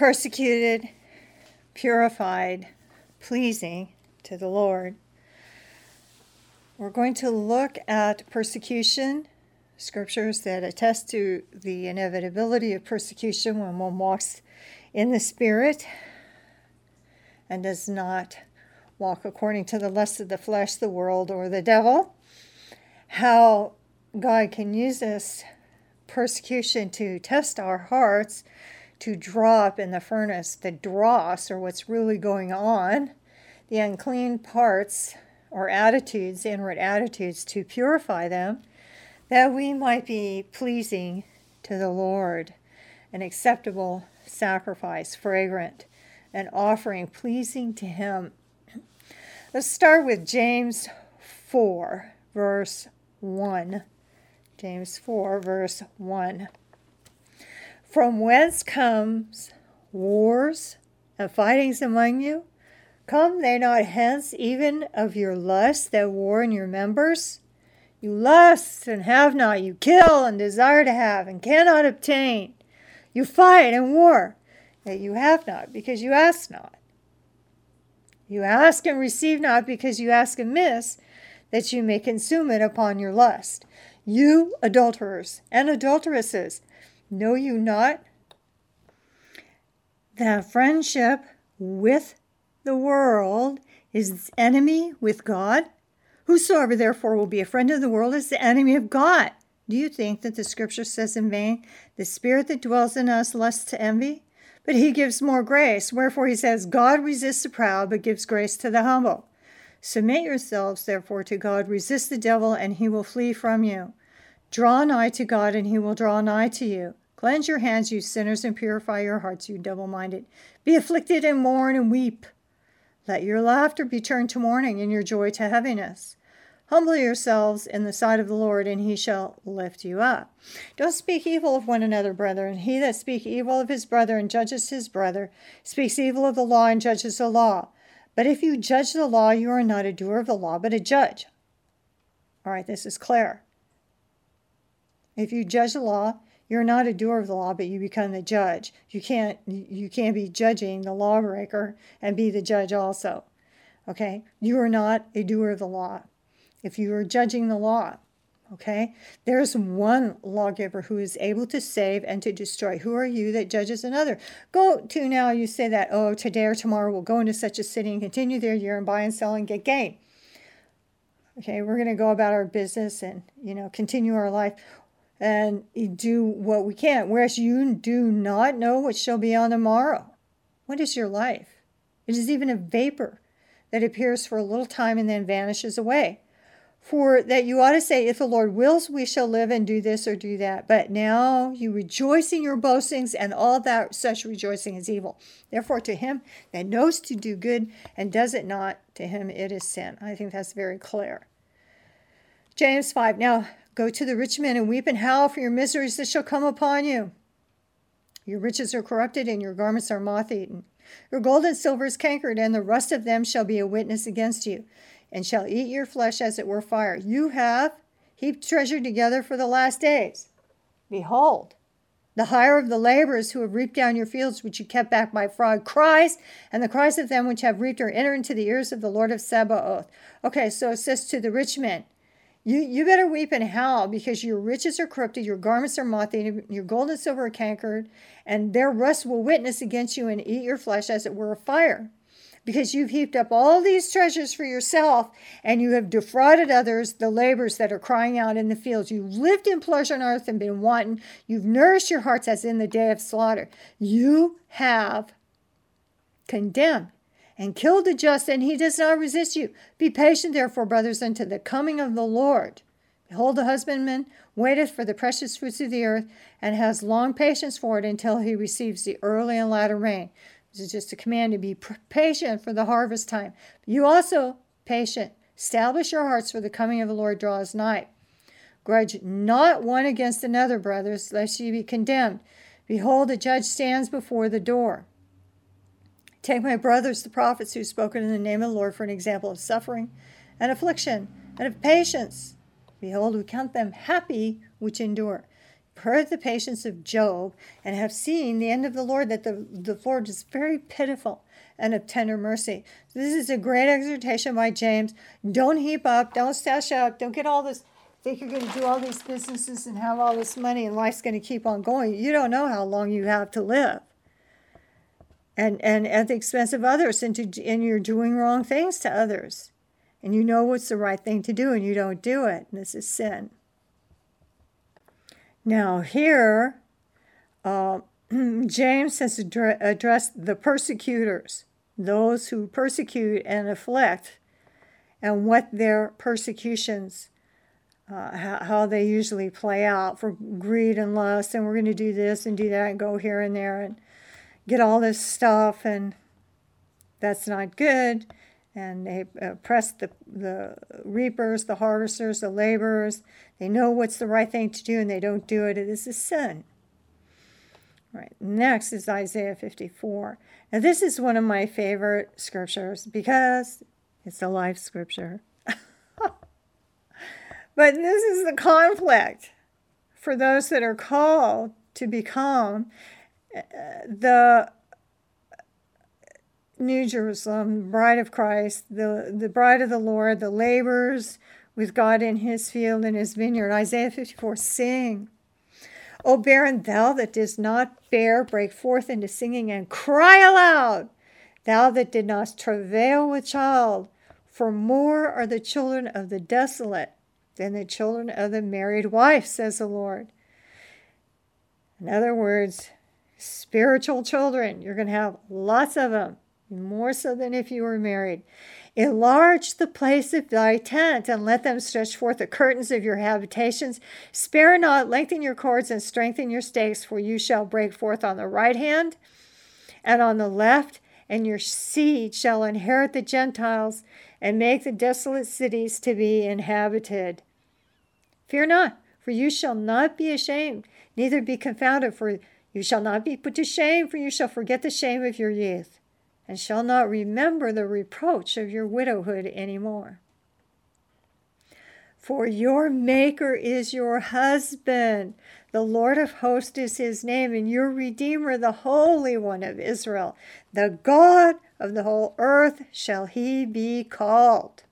persecuted, purified, pleasing to the Lord. We're going to look at persecution, scriptures that attest to the inevitability of persecution when one walks in the Spirit and does not walk according to the lust of the flesh, the world, or the devil. How God can use this persecution to test our hearts, to draw up in the furnace the dross, or what's really going on, the unclean parts or attitudes, inward attitudes, to purify them, that we might be pleasing to the Lord, an acceptable sacrifice, fragrant, an offering pleasing to Him. Let's start with James 4, verse 1. James 4, verse 1. From whence comes wars and fightings among you? Come they not hence even of your lusts that war in your members? You lust and have not, you kill and desire to have and cannot obtain. You fight and war that you have not, because you ask not. You ask and receive not, because you ask amiss, that you may consume it upon your lust. You adulterers and adulteresses, know you not that friendship with the world is enemy with God? Whosoever therefore will be a friend of the world is the enemy of God. Do you think that the scripture says in vain, the spirit that dwells in us lusts to envy? But he gives more grace. Wherefore he says, God resists the proud, but gives grace to the humble. Submit yourselves therefore to God. Resist the devil, and he will flee from you. Draw nigh to God, and he will draw nigh to you. Cleanse your hands, you sinners, and purify your hearts, you double-minded. Be afflicted and mourn and weep. Let your laughter be turned to mourning, and your joy to heaviness. Humble yourselves in the sight of the Lord, and he shall lift you up. Don't speak evil of one another, brethren. He that speaks evil of his brother and judges his brother speaks evil of the law and judges the law. But if you judge the law, you are not a doer of the law, but a judge. All right, this is clear. If you judge the law, you're not a doer of the law, but you become the judge. You can't be judging the lawbreaker and be the judge also. Okay? You are not a doer of the law if you are judging the law. Okay? There's one lawgiver who is able to save and to destroy. Who are you that judges another? Go to now, you say that, oh, today or tomorrow we'll go into such a city and continue there year and buy and sell and get gain. Okay, we're going to go about our business and, continue our life and do what we can. Whereas you do not know what shall be on the morrow. What is your life? It is even a vapor that appears for a little time and then vanishes away. For that you ought to say, if the Lord wills, we shall live and do this or do that. But now you rejoice in your boastings, and all that such rejoicing is evil. Therefore, to him that knows to do good and does it not, to him it is sin. I think that's very clear. James 5, now go to the rich men and weep and howl for your miseries that shall come upon you. Your riches are corrupted and your garments are moth-eaten. Your gold and silver is cankered, and the rust of them shall be a witness against you, and shall eat your flesh as it were fire. You have heaped treasure together for the last days. Behold, the hire of the laborers who have reaped down your fields, which you kept back by fraud, cries, and the cries of them which have reaped are entered into the ears of the Lord of Sabaoth. Okay, so it says to the rich men, you better weep and howl, because your riches are corrupted, your garments are moth-eaten, your gold and silver are cankered, and their rust will witness against you and eat your flesh as it were a fire. Because you've heaped up all these treasures for yourself, and you have defrauded others, the laborers that are crying out in the fields. You've lived in pleasure on earth and been wanton. You've nourished your hearts as in the day of slaughter. You have condemned and killed the just, and he does not resist you. Be patient, therefore, brothers, unto the coming of the Lord. Behold, the husbandman waiteth for the precious fruits of the earth, and has long patience for it until he receives the early and latter rain. This is just a command to be patient for the harvest time. You also, patient, establish your hearts, for the coming of the Lord draws nigh. Grudge not one against another, brothers, lest ye be condemned. Behold, the judge stands before the door. Take my brothers, the prophets, who have spoken in the name of the Lord, for an example of suffering and affliction and of patience. Behold, we count them happy which endure. heard the patience of Job, and have seen the end of the Lord, that the Lord is very pitiful and of tender mercy. This is a great exhortation by James. Don't heap up, don't stash up, don't get all this, think you're going to do all these businesses and have all this money and life's going to keep on going. You don't know how long you have to live. And at the expense of others, and you're doing wrong things to others. And you know what's the right thing to do, and you don't do it. And this is sin. Now here, James has addressed the persecutors, those who persecute and afflict, and what their persecutions, how they usually play out for greed and lust, and we're going to do this and do that and go here and there and get all this stuff, and that's not good. And they oppress the reapers, the harvesters, the laborers. They know what's the right thing to do, and they don't do it. It is a sin. Right. Next is Isaiah 54. Now, this is one of my favorite scriptures because it's a life scripture. But this is the conflict for those that are called to become the New Jerusalem, bride of Christ, the bride of the Lord, the laborers with God in his field, in his vineyard. Isaiah 54, sing. O barren, thou that didst not bear, break forth into singing and cry aloud. Thou that did not travail with child, for more are the children of the desolate than the children of the married wife, says the Lord. In other words, spiritual children, you're going to have lots of them. More so than if you were married. Enlarge the place of thy tent, and let them stretch forth the curtains of your habitations. Spare not, lengthen your cords, and strengthen your stakes, for you shall break forth on the right hand and on the left, and your seed shall inherit the Gentiles, and make the desolate cities to be inhabited. Fear not, for you shall not be ashamed, neither be confounded, for you shall not be put to shame, for you shall forget the shame of your youth, and shall not remember the reproach of your widowhood any more. For your Maker is your husband, the Lord of hosts is his name, and your Redeemer, the Holy One of Israel. The God of the whole earth shall he be called.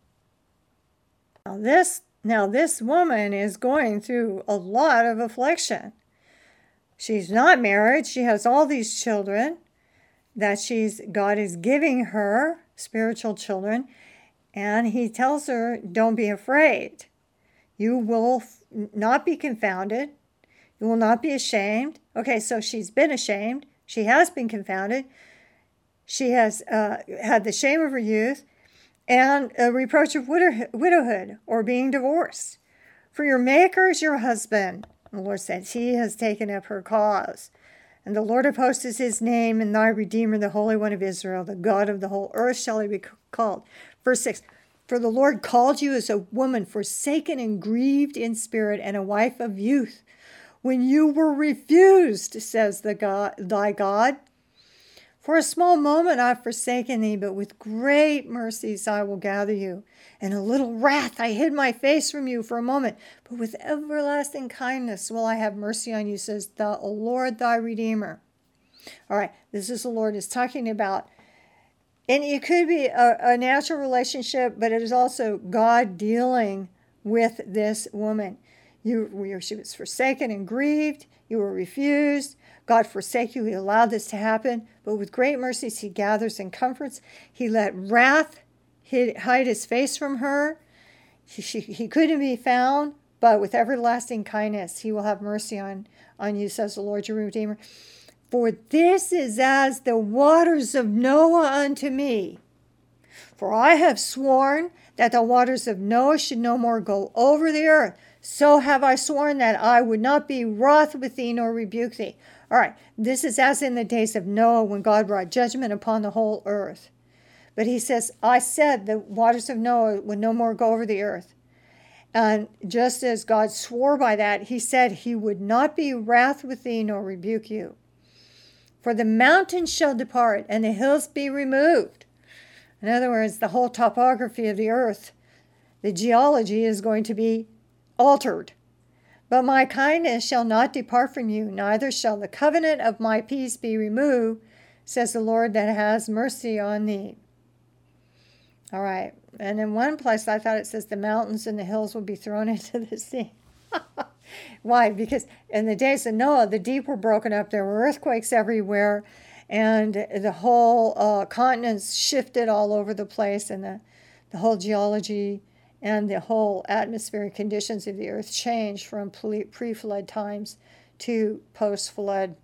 Now this woman is going through a lot of affliction. She's not married. She has all these children that God is giving her, spiritual children, and he tells her, don't be afraid. You will not be confounded. You will not be ashamed. Okay, so she's been ashamed. She has been confounded. She has had the shame of her youth and a reproach of widowhood or being divorced. For your Maker is your husband. The Lord says, he has taken up her cause. And the Lord of hosts is his name, and thy Redeemer, the Holy One of Israel, the God of the whole earth shall he be called. Verse 6, for the Lord called you as a woman forsaken and grieved in spirit, and a wife of youth, when you were refused, says thy God. For a small moment I have forsaken thee, but with great mercies I will gather you. In a little wrath I hid my face from you for a moment, but with everlasting kindness will I have mercy on you, says the Lord thy Redeemer. All right, this is the Lord is talking about, and it could be a natural relationship, but it is also God dealing with this woman. She was forsaken and grieved. You were refused. God forsake you. He allowed this to happen. But with great mercies, he gathers and comforts. He let wrath hide his face from her. He couldn't be found, but with everlasting kindness, he will have mercy on you, says the Lord your Redeemer. For this is as the waters of Noah unto me. For I have sworn that the waters of Noah should no more go over the earth. So have I sworn that I would not be wroth with thee nor rebuke thee. All right, this is as in the days of Noah when God brought judgment upon the whole earth. But he says, I said the waters of Noah would no more go over the earth. And just as God swore by that, he said he would not be wrath with thee nor rebuke you. For the mountains shall depart and the hills be removed. In other words, the whole topography of the earth, the geology is going to be altered. But my kindness shall not depart from you, neither shall the covenant of my peace be removed, says the Lord that has mercy on thee. All right. And in one place, I thought it says the mountains and the hills will be thrown into the sea. Why? Because in the days of Noah, the deep were broken up. There were earthquakes everywhere, and the whole continents shifted all over the place, and the whole geology and the whole atmospheric conditions of the earth changed from pre-flood times to post-flood.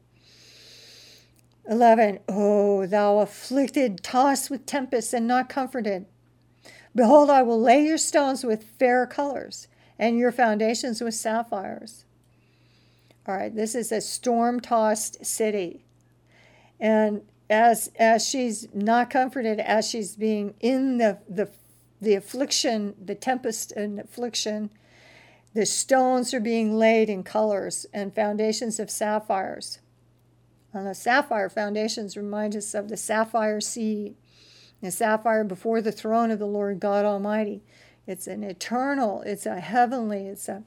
11. Oh, thou afflicted, tossed with tempests and not comforted. Behold, I will lay your stones with fair colors, and your foundations with sapphires. All right, this is a storm-tossed city. And as she's not comforted, as she's being in the affliction, the tempest and affliction, the stones are being laid in colors and foundations of sapphires. And the sapphire foundations remind us of the sapphire sea, the sapphire before the throne of the Lord God Almighty. It's an eternal, it's a heavenly, it's an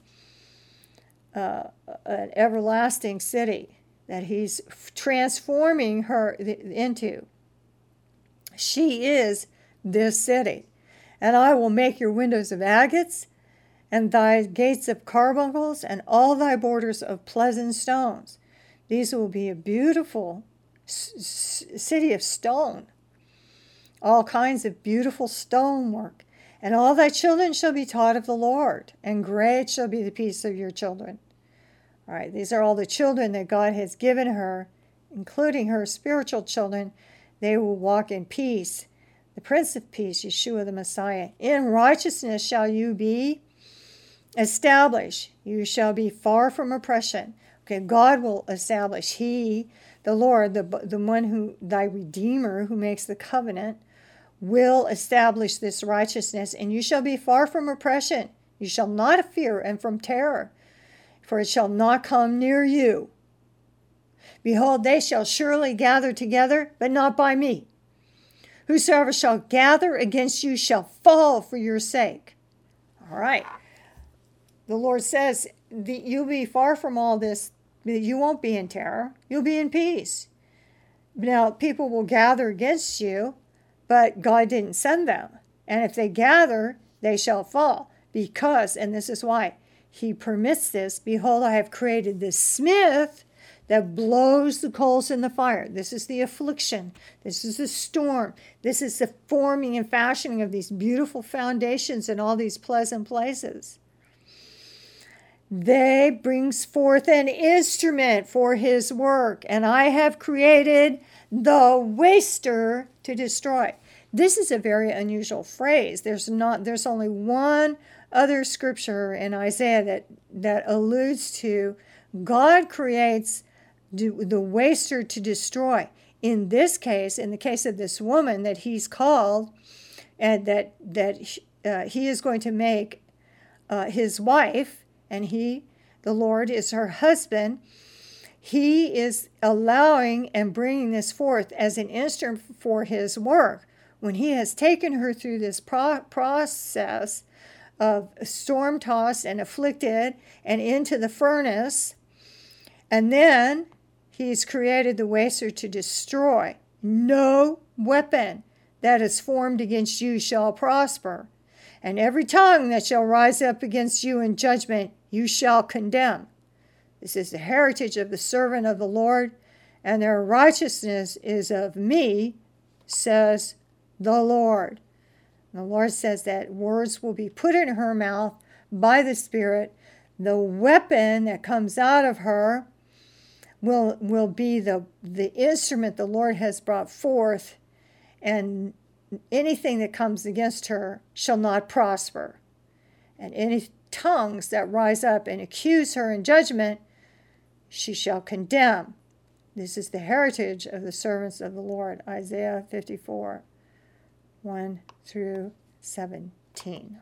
everlasting city that he's transforming her into. She is this city. And I will make your windows of agates, and thy gates of carbuncles, and all thy borders of pleasant stones. These will be a beautiful city of stone, all kinds of beautiful stonework. And all thy children shall be taught of the Lord, and great shall be the peace of your children. All right, these are all the children that God has given her, including her spiritual children. They will walk in peace. The Prince of Peace, Yeshua the Messiah. In righteousness shall you be established. You shall be far from oppression. Okay, God will establish. He, the Lord, the one who, thy Redeemer, who makes the covenant, will establish this righteousness. And you shall be far from oppression. You shall not fear and from terror, for it shall not come near you. Behold, they shall surely gather together, but not by me. Whosoever shall gather against you shall fall for your sake. All right. The Lord says, you'll be far from all this. You won't be in terror. You'll be in peace. Now, people will gather against you, but God didn't send them. And if they gather, they shall fall. Because, and this is why, he permits this. Behold, I have created this smith that blows the coals in the fire. This is the affliction. This is the storm. This is the forming and fashioning of these beautiful foundations in all these pleasant places. They brings forth an instrument for his work, and I have created the waster to destroy. This is a very unusual phrase. There's only one other scripture in Isaiah that alludes to God creates the waster to destroy. In this case, in the case of this woman that he's called, and that he is going to make his wife, and the Lord, is her husband, he is allowing and bringing this forth as an instrument for his work. When he has taken her through this process of storm-tossed and afflicted and into the furnace, and then he's created the waster to destroy. No weapon that is formed against you shall prosper. And every tongue that shall rise up against you in judgment, you shall condemn. This is the heritage of the servant of the Lord, and their righteousness is of me, says the Lord. And the Lord says that words will be put in her mouth by the Spirit. The weapon that comes out of her will be the instrument the Lord has brought forth, and anything that comes against her shall not prosper. And any tongues that rise up and accuse her in judgment, she shall condemn. This is the heritage of the servants of the Lord. Isaiah 54, 1 through 17.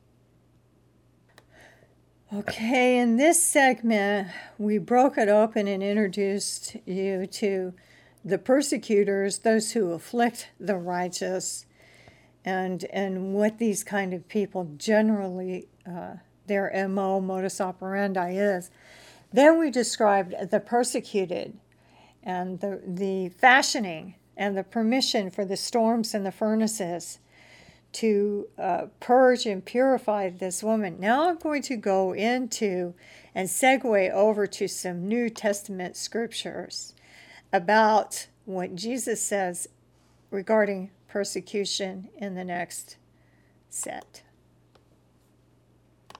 Okay, in this segment, we broke it open and introduced you to the persecutors, those who afflict the righteous, and what these kind of people generally their MO, modus operandi is. Then we described the persecuted and the fashioning and the permission for the storms and the furnaces to purge and purify this woman. Now I'm going to go into and segue over to some New Testament scriptures about what Jesus says regarding persecution in the next set.